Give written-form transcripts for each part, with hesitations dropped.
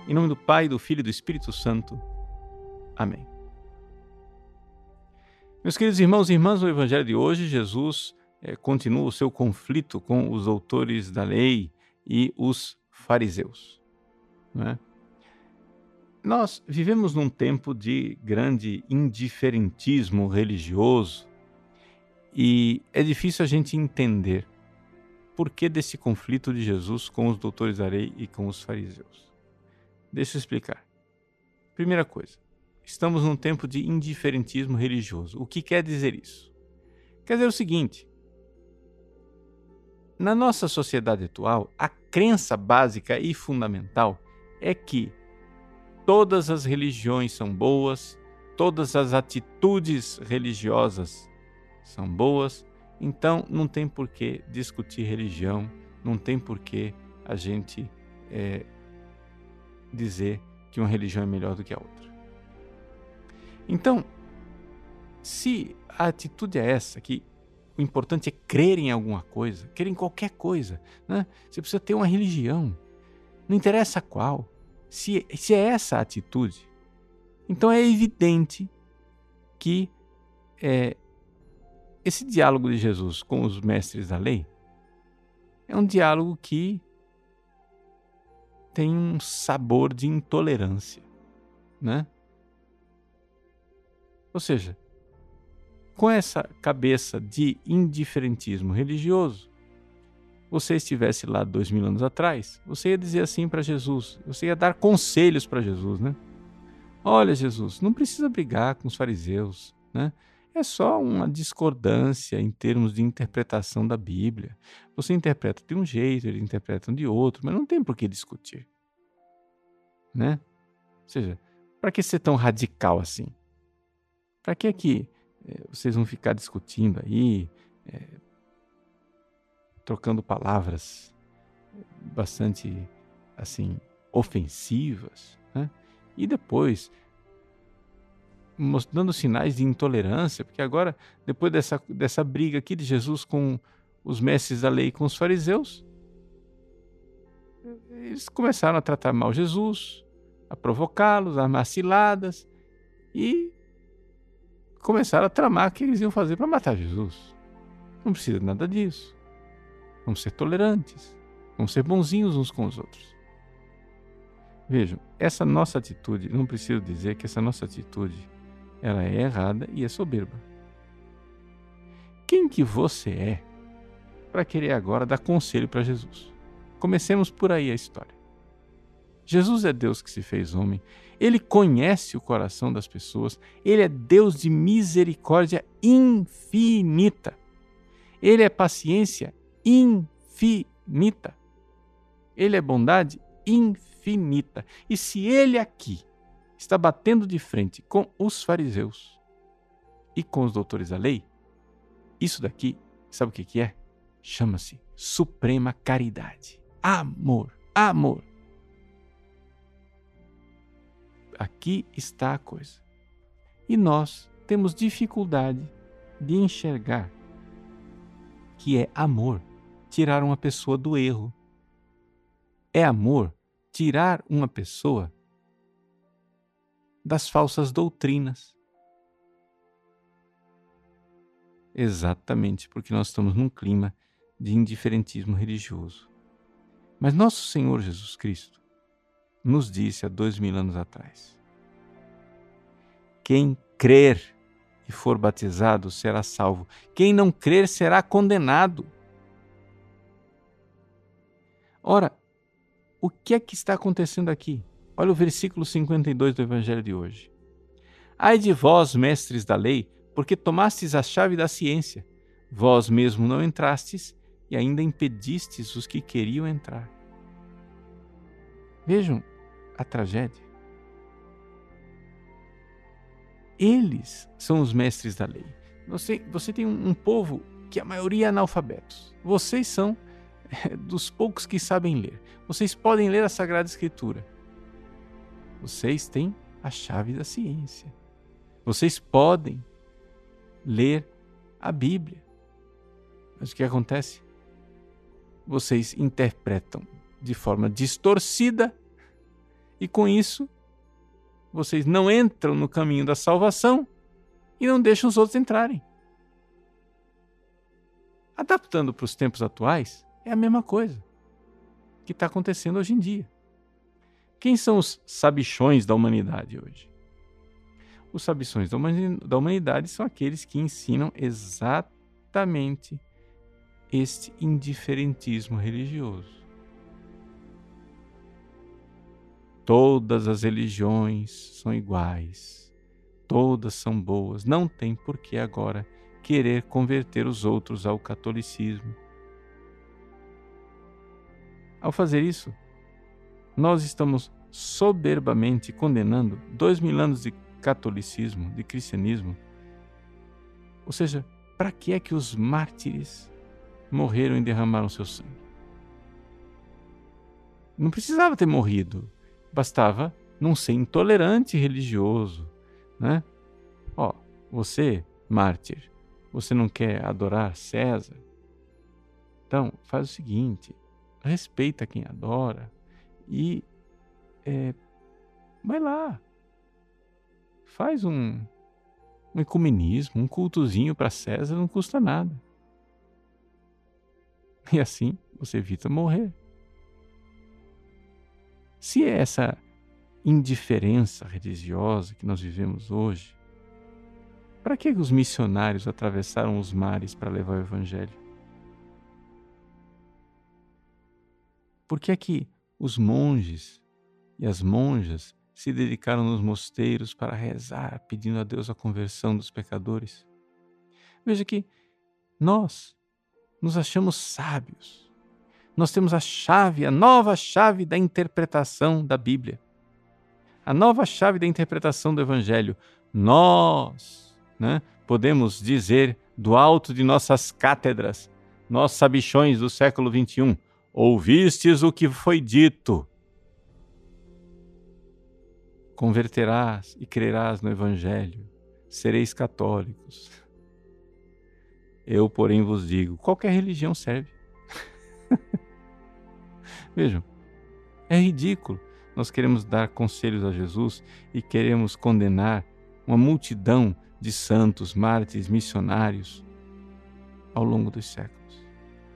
Em nome do Pai, do Filho e do Espírito Santo. Amém. Meus queridos irmãos e irmãs, no Evangelho de hoje, Jesus continua o seu conflito com os doutores da lei e os fariseus. Não é? Nós vivemos num tempo de grande indiferentismo religioso e é difícil a gente entender por que desse conflito de Jesus com os doutores da lei e com os fariseus. Deixa eu explicar. Primeira coisa, estamos num tempo de indiferentismo religioso. O que quer dizer isso? Quer dizer o seguinte: na nossa sociedade atual, a crença básica e fundamental é que todas as religiões são boas, todas as atitudes religiosas são boas, então não tem por que discutir religião, não tem por que a gente dizer que uma religião é melhor do que a outra. Então, se a atitude é essa, que o importante é crer em alguma coisa, crer em qualquer coisa, né? Você precisa ter uma religião, não interessa qual. Se é essa a atitude, então é evidente que esse diálogo de Jesus com os mestres da lei é um diálogo que tem um sabor de intolerância, né? Ou seja, com essa cabeça de indiferentismo religioso, você estivesse lá 2000 anos atrás, você ia dizer assim para Jesus, você ia dar conselhos para Jesus, né? Olha, Jesus, não precisa brigar com os fariseus, né? É só uma discordância em termos de interpretação da Bíblia. Você interpreta de um jeito, eles interpretam de outro, mas não tem por que discutir, né? Ou seja, para que ser tão radical assim? Para que vocês vão ficar discutindo aí, trocando palavras bastante assim ofensivas, né? E depois mostrando sinais de intolerância, porque agora, depois dessa briga aqui de Jesus com os mestres da lei e com os fariseus, eles começaram a tratar mal Jesus, a provocá-los, a armar ciladas e começaram a tramar o que eles iam fazer para matar Jesus. Não precisa de nada disso. Vamos ser tolerantes, vamos ser bonzinhos uns com os outros. Vejam, essa nossa atitude, não preciso dizer que essa nossa atitude ela é errada e é soberba. Quem que você é para querer agora dar conselho para Jesus? Comecemos por aí a história. Jesus é Deus que se fez homem, Ele conhece o coração das pessoas, Ele é Deus de misericórdia infinita, Ele é paciência infinita, Ele é bondade infinita. E se Ele aqui está batendo de frente com os fariseus e com os doutores da lei, isso daqui, sabe o que é? Chama-se suprema caridade. Amor, amor. Aqui está a coisa. E nós temos dificuldade de enxergar que é amor tirar uma pessoa do erro. É amor tirar uma pessoa das falsas doutrinas. Exatamente porque nós estamos num clima de indiferentismo religioso. Mas nosso Senhor Jesus Cristo nos disse há 2000 anos atrás: quem crer e for batizado será salvo, quem não crer será condenado. Ora, o que é que está acontecendo aqui? Olha o versículo 52 do Evangelho de hoje. Ai de vós, mestres da lei, porque tomastes a chave da ciência. Vós mesmo não entrastes e ainda impedistes os que queriam entrar. Vejam a tragédia. Eles são os mestres da lei. Você tem um povo que a maioria é analfabetos. Vocês são dos poucos que sabem ler. Vocês podem ler a Sagrada Escritura. Vocês têm a chave da ciência. Vocês podem ler a Bíblia. Mas o que acontece? Vocês interpretam de forma distorcida E com isso, vocês não entram no caminho da salvação e não deixam os outros entrarem. Adaptando para os tempos atuais, é a mesma coisa que está acontecendo hoje em dia. Quem são os sabichões da humanidade hoje? Os sabichões da humanidade são aqueles que ensinam exatamente este indiferentismo religioso. Todas as religiões são iguais, todas são boas, não tem por que agora querer converter os outros ao catolicismo. Ao fazer isso, nós estamos soberbamente condenando 2000 anos de catolicismo, de cristianismo. Ou seja, para que é que os mártires morreram e derramaram seu sangue? Não precisava ter morrido, bastava não ser intolerante religioso, né? Você, mártir, você não quer adorar César? Então, faz o seguinte, respeita quem adora e vai lá, faz um ecumenismo, um cultozinho para César, não custa nada. E assim você evita morrer. Se é essa indiferença religiosa que nós vivemos hoje, para que os missionários atravessaram os mares para levar o Evangelho? Por que é que os monges e as monjas se dedicaram nos mosteiros para rezar, pedindo a Deus a conversão dos pecadores? Veja que nós nos achamos sábios. Nós temos a nova chave da interpretação da Bíblia. A nova chave da interpretação do Evangelho. Nós, podemos dizer do alto de nossas cátedras, nós sabichões do século XXI, ouvistes o que foi dito. Converterás e crerás no Evangelho, sereis católicos. Eu, porém, vos digo, qualquer religião serve. Vejam, é ridículo. Nós queremos dar conselhos a Jesus e queremos condenar uma multidão de santos, mártires, missionários ao longo dos séculos.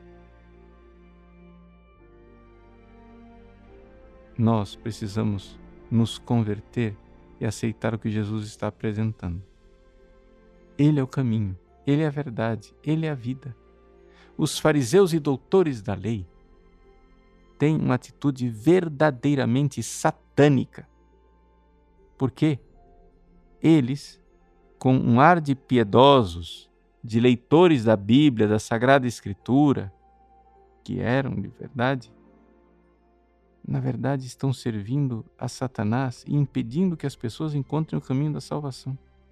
Nós precisamos nos converter e aceitar o que Jesus está apresentando. Ele é o caminho, Ele é a verdade, Ele é a vida. Os fariseus e doutores da lei têm uma atitude verdadeiramente satânica. Porque eles, com um ar de piedosos, de leitores da Bíblia, da Sagrada Escritura, que eram de verdade, na verdade estão servindo a Satanás e impedindo que as pessoas encontrem o caminho da salvação.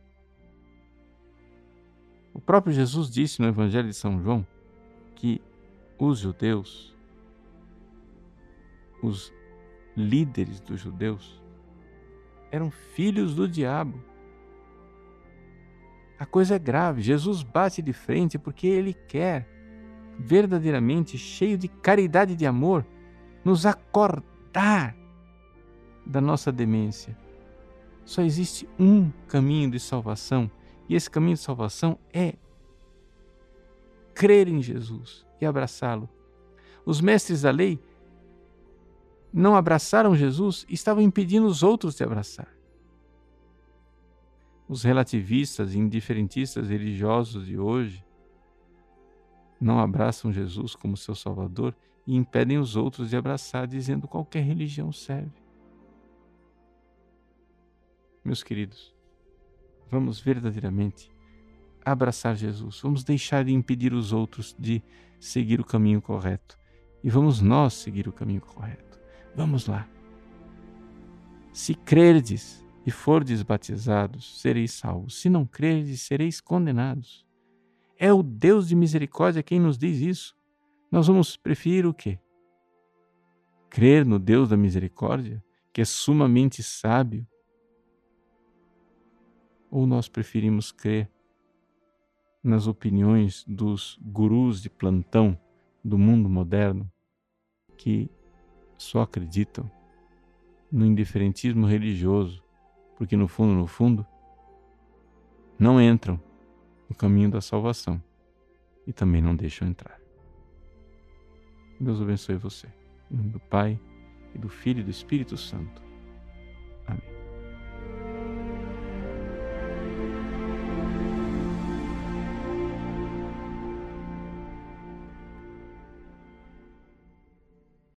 O próprio Jesus disse no Evangelho de São João que os judeus, os líderes dos judeus, eram filhos do diabo. A coisa é grave. Jesus bate de frente porque Ele quer, verdadeiramente cheio de caridade e de amor, nos acordar da nossa demência. Só existe um caminho de salvação, e esse caminho de salvação é crer em Jesus e abraçá-lo. Os mestres da lei não abraçaram Jesus e estavam impedindo os outros de abraçar. Os relativistas e indiferentistas religiosos de hoje não abraçam Jesus como seu Salvador e impedem os outros de abraçar, dizendo que qualquer religião serve. Meus queridos, vamos verdadeiramente abraçar Jesus, vamos deixar de impedir os outros de seguir o caminho correto e vamos nós seguir o caminho correto. Vamos lá. Se crerdes e fordes batizados, sereis salvos. Se não crerdes, sereis condenados. É o Deus de misericórdia quem nos diz isso. Nós vamos preferir o quê? Crer no Deus da misericórdia, que é sumamente sábio? Ou nós preferimos crer nas opiniões dos gurus de plantão do mundo moderno, que só acreditam no indiferentismo religioso, porque no fundo, não entram no caminho da salvação e também não deixam entrar. Deus abençoe você. Em nome do Pai, e do Filho e do Espírito Santo.